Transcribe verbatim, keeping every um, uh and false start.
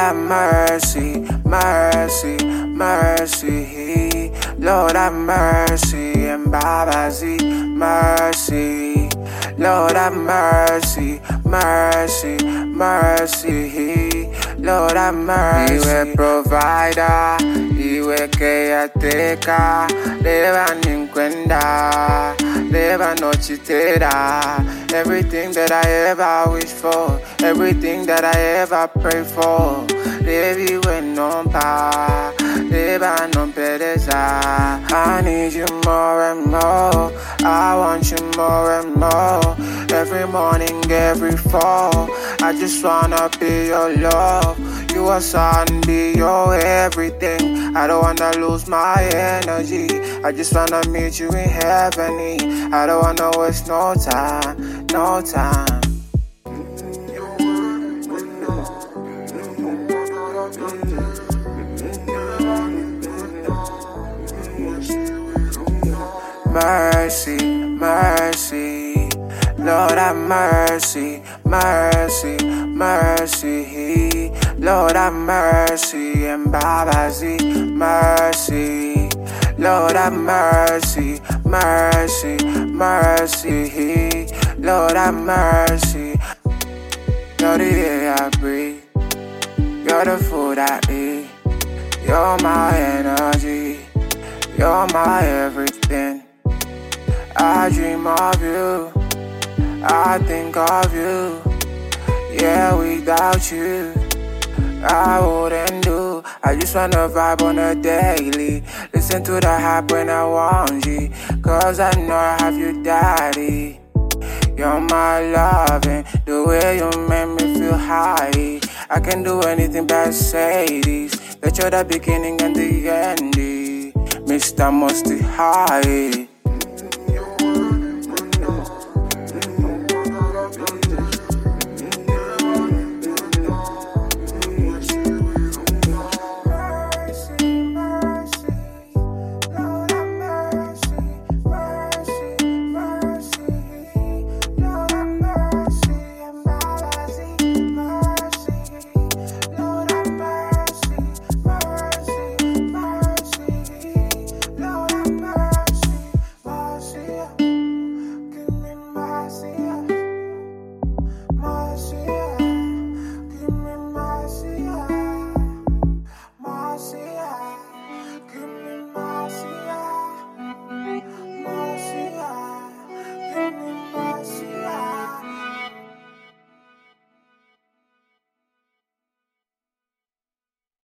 have mercy, mercy, mercy. Lord have mercy, and Babazi, mercy. Lord have mercy, mercy, mercy. Lord have mercy. Iwe provider, iwe caretaker, never ninkwenda, never no cheatera. Everything that I ever wish for, everything that I ever pray for, baby when no pa, never no pereza. I need you more and more, I want you more and more. Every morning, every fall, I just wanna be your love. You are sun, be your everything. I don't wanna lose my energy, I just wanna meet you in heavenly. I don't wanna waste no time, no time. Mercy, mercy, Lord have mercy, mercy, mercy. Lord have mercy, and Babazi, mercy. Lord have mercy, mercy, mercy. Lord have mercy. You're the air I breathe, you're the food I eat, you're my energy, you're my everything. I dream of you, I think of you. Yeah, without you, I wouldn't do. I just wanna vibe on a daily, listen to the hype when I want you, cause I know I have you, daddy. You're my loving, the way you make me feel high. I can do anything but say this, that you're the beginning and the end, Mister Musty High. Mercy.